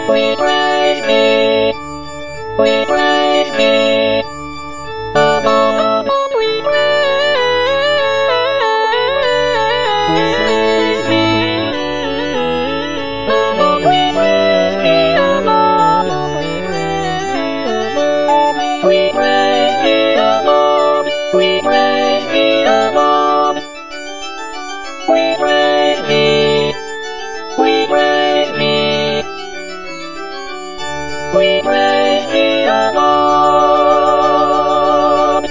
We praise thee, we praise thee, above we praise thee, above we praise thee, above we praise thee, above we praise thee, above we praise thee, we praise thee, we praise thee above.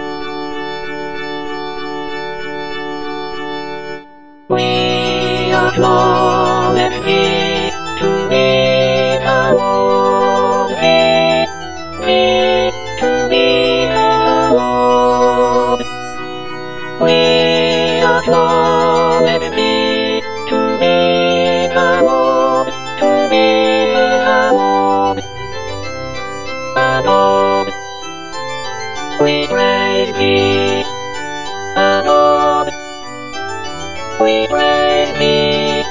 We acknowledge thee to be the Lord, thee to be the Lord. We acknowledge thee to be the Lord, to be the Lord. Above, we praise thee, above, we praise thee,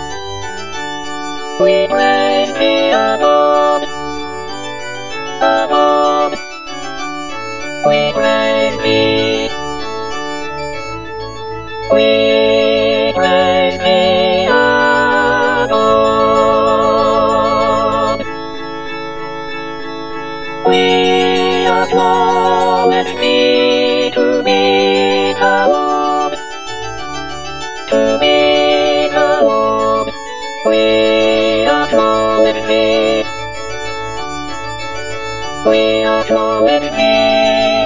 we praise thee above, above, we praise thee, we praise thee above. We acknowledge thee to be the Lord, to be the Lord. We acknowledge thee, we acknowledge thee.